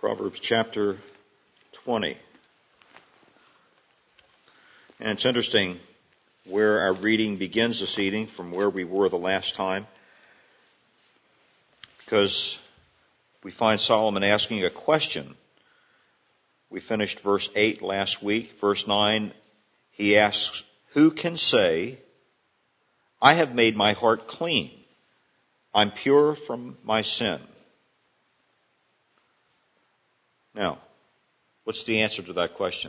Proverbs chapter 20. And it's interesting where our reading begins this evening from where we were the last time, because we find Solomon asking a question. We finished verse 8 last week. Verse 9, he asks, "Who can say, I have made my heart clean. I'm pure from my sin." Now, what's the answer to that question?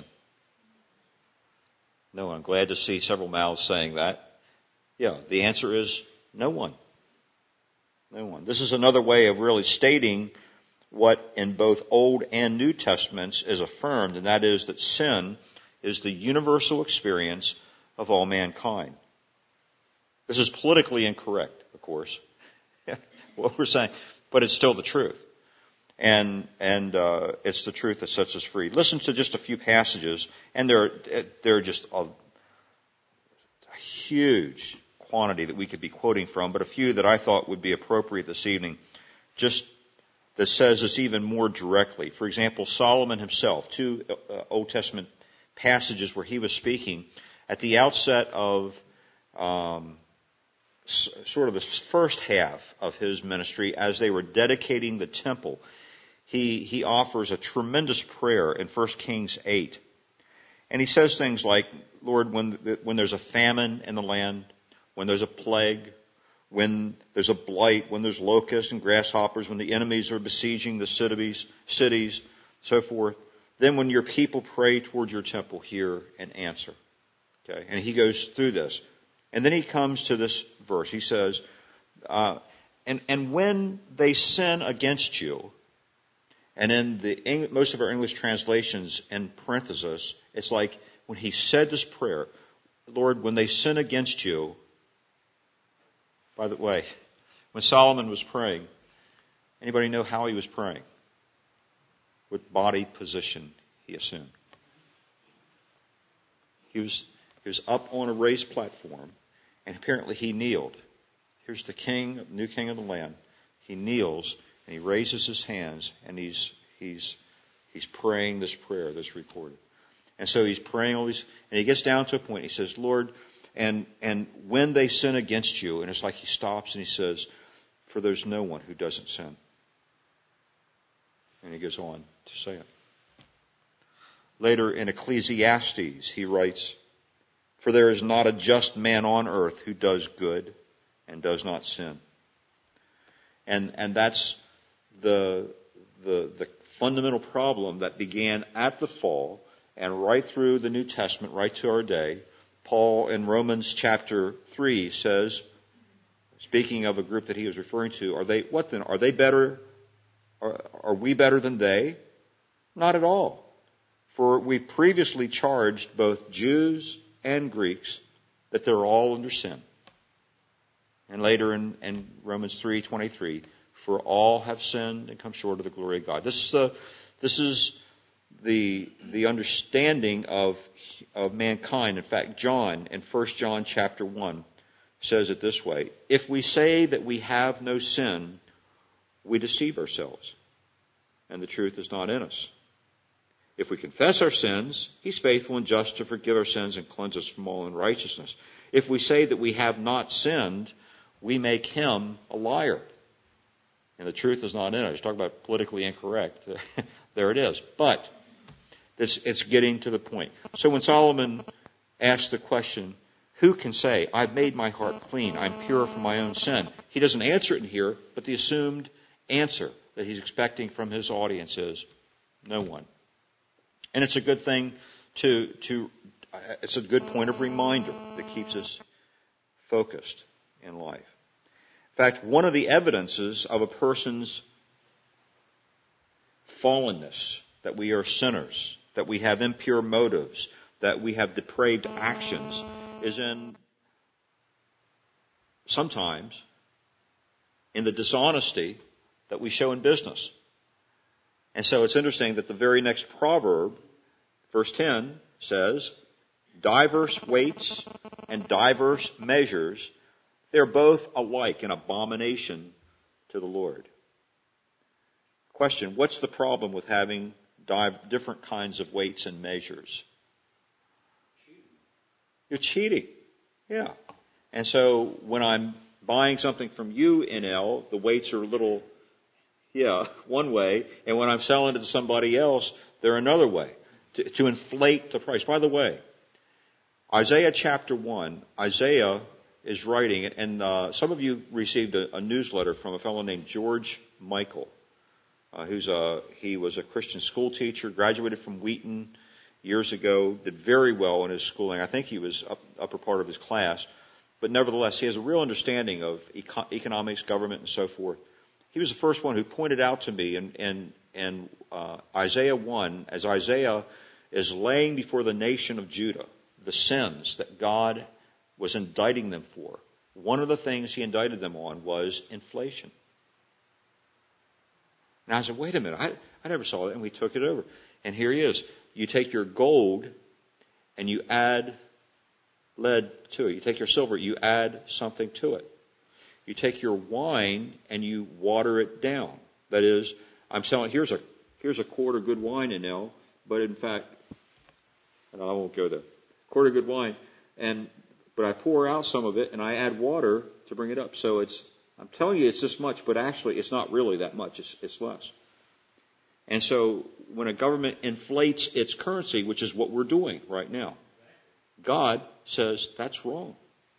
No, I'm glad to see several mouths saying that. Yeah, the answer is no one. No one. This is another way of really stating what in both Old and New Testaments is affirmed, and that is that sin is the universal experience of all mankind. This is politically incorrect, of course, what we're saying, but it's still the truth. And it's the truth that sets us free. Listen to just a few passages, and there are just a huge quantity that we could be quoting from, but a few that I thought would be appropriate this evening, just that says this even more directly. For example, Solomon himself, two Old Testament passages where he was speaking at the outset of sort of the first half of his ministry as they were dedicating the temple. He offers a tremendous prayer in 1 Kings 8. And he says things like, Lord, when there's a famine in the land, when there's a plague, when there's a blight, when there's locusts and grasshoppers, when the enemies are besieging the cities, so forth, then when your people pray toward your temple, hear and answer. Okay, and he goes through this. And then he comes to this verse. He says, and when they sin against you, and in most of our English translations, in parenthesis, it's like when he said this prayer, Lord, when they sin against you. By the way, when Solomon was praying, anybody know how he was praying? What body position he assumed? He was up on a raised platform, and apparently he kneeled. Here's the king, new king of the land. He kneels, and he raises his hands, and he's praying this prayer that's recorded. And so he's praying all these, and he gets down to a point. He says, Lord, and when they sin against you, and it's like he stops and he says, for there's no one who doesn't sin. And he goes on to say it. Later in Ecclesiastes, he writes, for there is not a just man on earth who does good and does not sin. And that's the fundamental problem that began at the fall and right through the New Testament, right to our day. Paul in Romans chapter 3 says, speaking of a group that he was referring to, what then? Are they better? Are we better than they? Not at all. For we previously charged both Jews and Greeks that they're all under sin. And later in Romans 3:23, for all have sinned and come short of the glory of God. This is the understanding of mankind. In fact, John in 1 John chapter 1 says it this way: if we say that we have no sin, we deceive ourselves, and the truth is not in us. If we confess our sins, He's faithful and just to forgive our sins and cleanse us from all unrighteousness. If we say that we have not sinned, we make Him a liar, and the truth is not in us. Talk about politically incorrect. There it is. But it's getting to the point. So when Solomon asked the question, who can say, I've made my heart clean, I'm pure from my own sin? He doesn't answer it in here, but the assumed answer that he's expecting from his audience is no one. And it's a good thing it's a good point of reminder that keeps us focused in life. In fact, one of the evidences of a person's fallenness, that we are sinners, that we have impure motives, that we have depraved actions, is sometimes in the dishonesty that we show in business. And so it's interesting that the very next proverb, verse 10, says, diverse weights and diverse measures, they're both alike an abomination to the Lord. Question, what's the problem with having different kinds of weights and measures? You're cheating. Yeah. And so when I'm buying something from you, NL, the weights are a little, one way. And when I'm selling it to somebody else, they're another way. To inflate the price. By the way, Isaiah chapter 1, Isaiah is writing, and some of you received a newsletter from a fellow named George Michael, he was a Christian school teacher, graduated from Wheaton years ago, did very well in his schooling. I think he was upper part of his class, but nevertheless, he has a real understanding of economics, government, and so forth. He was the first one who pointed out to me in Isaiah 1, as Isaiah is laying before the nation of Judah the sins that God was indicting them for. One of the things he indicted them on was inflation. And I said, wait a minute, I never saw it, and we took it over. And here he is. You take your gold and you add lead to it. You take your silver, you add something to it. You take your wine and you water it down. That is, I'm telling, here's a quart of good wine in now, but in fact, and I won't go there. Quart of good wine, but I pour out some of it and I add water to bring it up. So I'm telling you it's this much, but actually it's not really that much. It's less. And so when a government inflates its currency, which is what we're doing right now, God says that's wrong.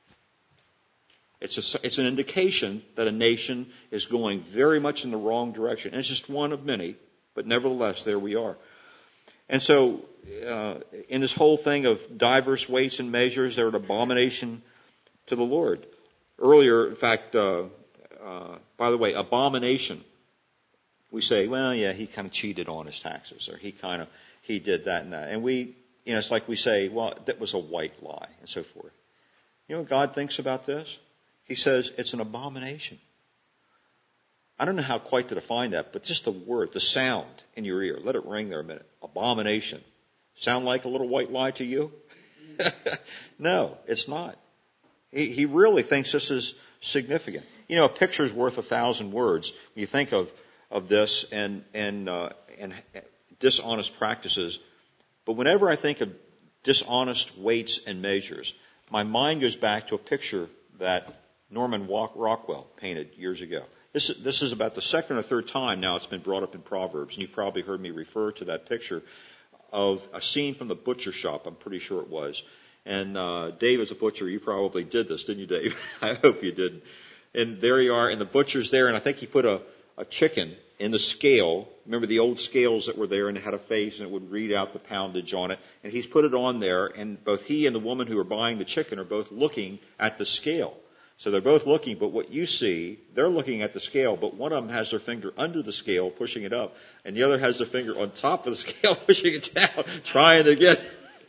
It's an indication that a nation is going very much in the wrong direction. And it's just one of many, but nevertheless, there we are. And so, in this whole thing of diverse weights and measures, they're an abomination to the Lord. Earlier, in fact, by the way, abomination. We say, well, yeah, he kind of cheated on his taxes, or he did that and that. And it's like we say, well, that was a white lie, and so forth. You know what God thinks about this? He says it's an abomination. I don't know how quite to define that, but just the word, the sound in your ear. Let it ring there a minute. Abomination. Sound like a little white lie to you? No, it's not. He really thinks this is significant. You know, a picture's worth 1,000 words. When you think of this and dishonest practices, but whenever I think of dishonest weights and measures, my mind goes back to a picture that Norman Rockwell painted years ago. This is about the second or third time now it's been brought up in Proverbs, and you probably heard me refer to that picture of a scene from the butcher shop. I'm pretty sure it was. And Dave, as a butcher, you probably did this, didn't you, Dave? I hope you did. And there you are, and the butcher's there, and I think he put a chicken in the scale. Remember the old scales that were there, and it had a face, and it would read out the poundage on it. And he's put it on there, and both he and the woman who are buying the chicken are both looking at the scale. So they're both looking, but what you see, they're looking at the scale, but one of them has their finger under the scale, pushing it up, and the other has their finger on top of the scale, pushing it down, trying to get...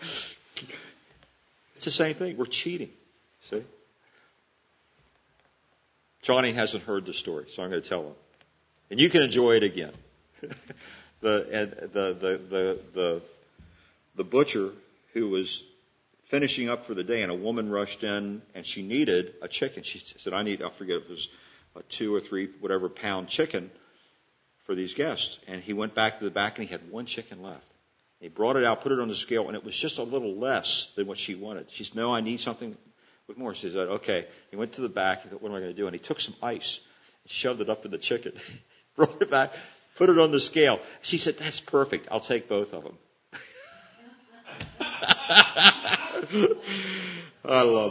It's the same thing. We're cheating. See? Johnny hasn't heard the story, so I'm going to tell him. And you can enjoy it again. The butcher who was finishing up for the day, and a woman rushed in, and she needed a chicken. She said, I forget if it was a 2 or 3, whatever pound chicken for these guests. And he went back to the back, and he had one chicken left. He brought it out, put it on the scale, and it was just a little less than what she wanted. She said, no, I need something with more. She said, okay. He went to the back. He thought, what am I going to do? And he took some ice and shoved it up in the chicken, brought it back, put it on the scale. She said, that's perfect. I'll take both of them. I love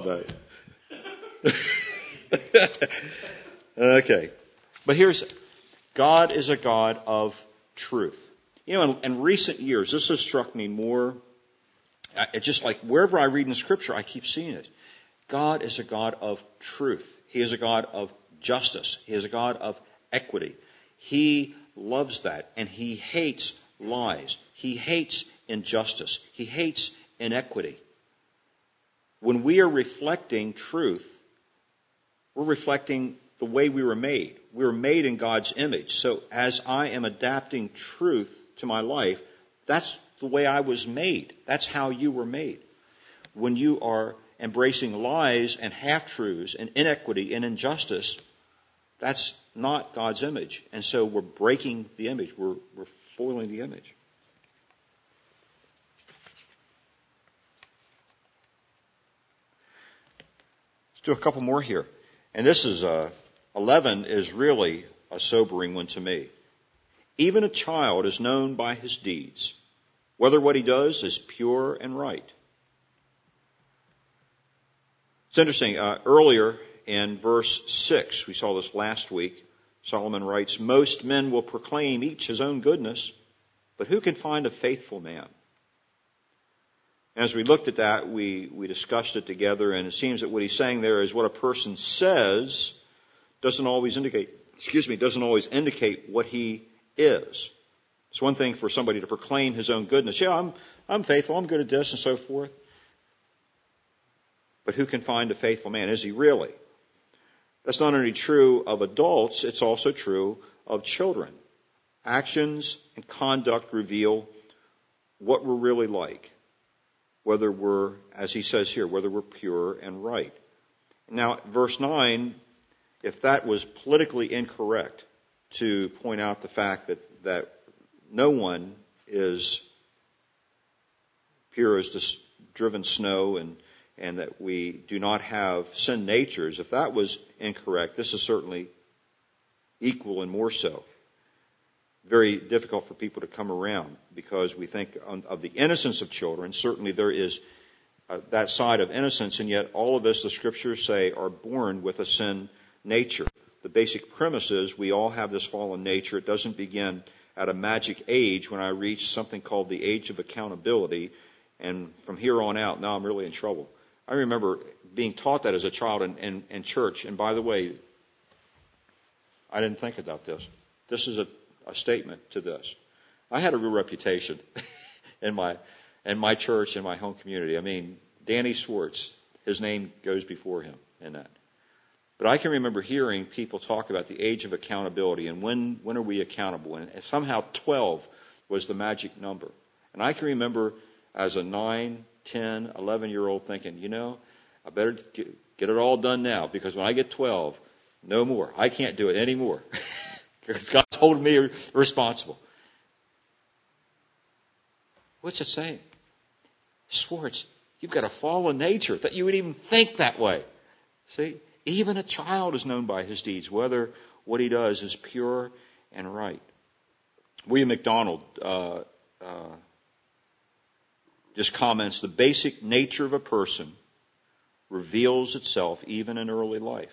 that. Okay. But God is a God of truth. You know, in recent years, this has struck me more. It's just like wherever I read in Scripture, I keep seeing it. God is a God of truth. He is a God of justice. He is a God of equity. He loves that, and He hates lies. He hates injustice. He hates inequity. When we are reflecting truth, we're reflecting the way we were made. We were made in God's image. So as I am adapting truth to my life, that's the way I was made. That's how you were made. When you are embracing lies and half-truths and inequity and injustice, That's not God's image. And so we're breaking the image. We're foiling the image. Let's do a couple more here. And this is 11 is really a sobering one to me. Even a child is known by his deeds, whether what he does is pure and right. It's interesting. Earlier in verse 6, we saw this last week, Solomon writes, most men will proclaim each his own goodness, but who can find a faithful man? And as we looked at that, we discussed it together, and it seems that what he's saying there is what a person says doesn't always indicate what he is. It's one thing for somebody to proclaim his own goodness. Yeah, I'm faithful, I'm good at this, and so forth. But who can find a faithful man? Is he really? That's not only true of adults, it's also true of children. Actions and conduct reveal what we're really like. Whether we're, as he says here, whether we're pure and right. Now, verse 9, if that was politically incorrect to point out the fact that no one is pure as this driven snow and that we do not have sin natures, if that was incorrect, this is certainly equal and more so. Very difficult for people to come around because we think of the innocence of children. Certainly there is that side of innocence, and yet all of us, the scriptures say, are born with a sin nature. The basic premise is we all have this fallen nature. It doesn't begin at a magic age when I reach something called the age of accountability, and from here on out, now I'm really in trouble. I remember being taught that as a child in church, and by the way, I didn't think about this. This is a statement to this. I had a real reputation in my church, in my home community. I mean, Danny Swartz, his name goes before him in that. But I can remember hearing people talk about the age of accountability and when are we accountable. And somehow 12 was the magic number. And I can remember as a 9, 10, 11-year-old thinking, I better get it all done now because when I get 12, no more. I can't do it anymore. Because God's holding me responsible. What's it saying? Swartz, you've got a fallen nature that you would even think that way. See, even a child is known by his deeds, whether what he does is pure and right. William MacDonald just comments, the basic nature of a person reveals itself even in early life.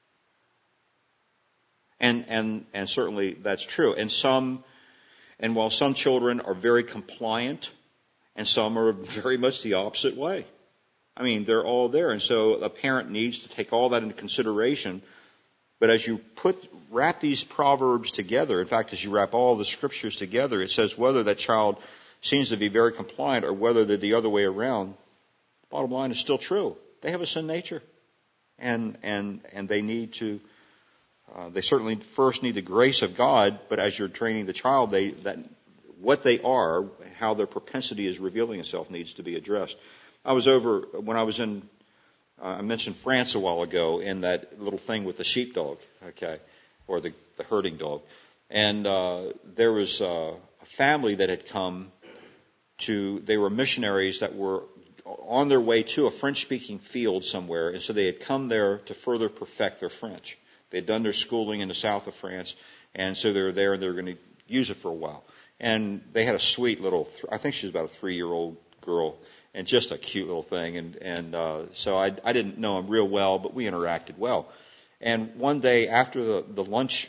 And certainly that's true. And while some children are very compliant, and some are very much the opposite way. I mean, they're all there. And so a parent needs to take all that into consideration. But as you wrap these proverbs together, in fact, as you wrap all the scriptures together, it says whether that child seems to be very compliant or whether they're the other way around, bottom line is still true. They have a sin nature. And they need to, they certainly first need the grace of God, but as you're training the child, what they are, how their propensity is revealing itself needs to be addressed. I was over, when I was in, I mentioned France a while ago in that little thing with the sheepdog, okay, or the herding dog. And there was a family that had come they were missionaries that were on their way to a French-speaking field somewhere, and so they had come there to further perfect their French. They had done their schooling in the south of France, and so they were there and they were going to use it for a while. And they had a sweet little, I think she was about a 3-year-old girl, and just a cute little thing. And so I didn't know him real well, but we interacted well. And one day after the lunch,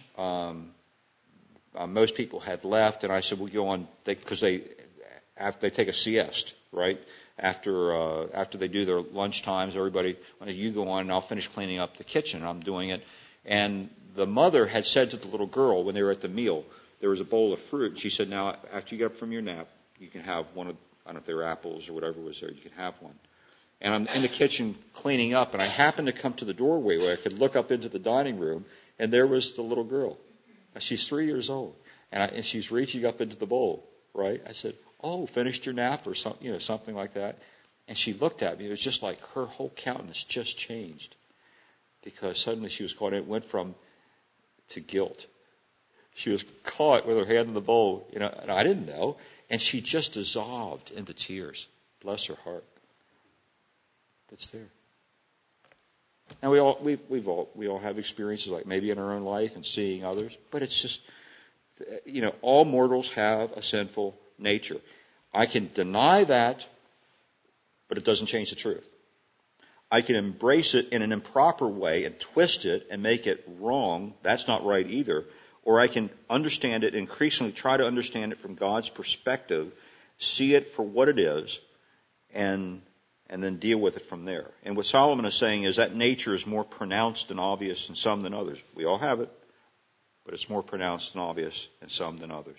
most people had left, and I said, we'll go on, because they take a siesta, right? After they do their lunch times, everybody, you go on and I'll finish cleaning up the kitchen. I'm doing it. And the mother had said to the little girl when they were at the meal, there was a bowl of fruit. And she said, now, after you get up from your nap, you can have one of, I don't know if they were apples or whatever was there, you can have one. And I'm in the kitchen cleaning up, and I happened to come to the doorway where I could look up into the dining room, and there was the little girl. She's 3 years old, and she's reaching up into the bowl, right? I said, oh, finished your nap or something, something like that. And she looked at me. It was just like her whole countenance just changed. Because suddenly she was caught. It went from to guilt. She was caught with her hand in the bowl, and I didn't know. And she just dissolved into tears. Bless her heart. It's there. And we all have experiences like maybe in our own life and seeing others, but it's just, all mortals have a sinful nature. I can deny that, but it doesn't change the truth. I can embrace it in an improper way and twist it and make it wrong. That's not right either. Or I can understand it, increasingly try to understand it from God's perspective, see it for what it is, and then deal with it from there. And what Solomon is saying is that nature is more pronounced and obvious in some than others. We all have it, but it's more pronounced and obvious in some than others.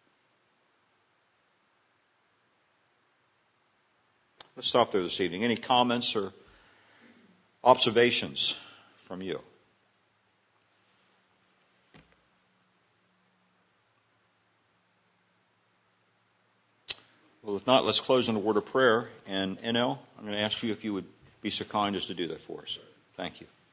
Let's stop there this evening. Any comments or observations from you? Well, if not, let's close in a word of prayer. And NL, I'm going to ask you if you would be so kind as to do that for us. Thank you.